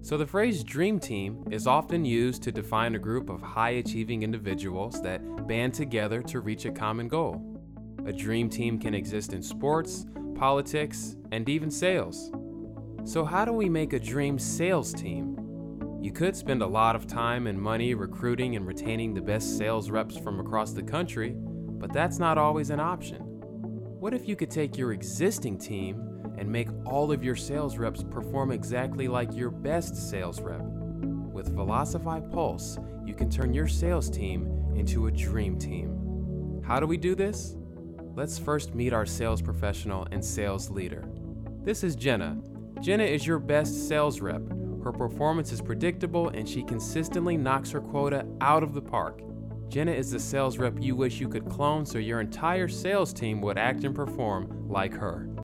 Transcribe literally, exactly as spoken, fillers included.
So, the phrase dream team is often used to define a group of high achieving individuals that band together to reach a common goal. A dream team can exist in sports, politics, and even sales. So, how do we make a dream sales team? You could spend a lot of time and money recruiting and retaining the best sales reps from across the country, but that's not always an option. What if you could take your existing team and make all of your sales reps perform exactly like your best sales rep? With Velocify Pulse, you can turn your sales team into a dream team. How do we do this? Let's first meet our sales professional and sales leader. This is Jenna. Jenna is your best sales rep. Her performance is predictable and she consistently knocks her quota out of the park. Jenna is the sales rep you wish you could clone so your entire sales team would act and perform like her.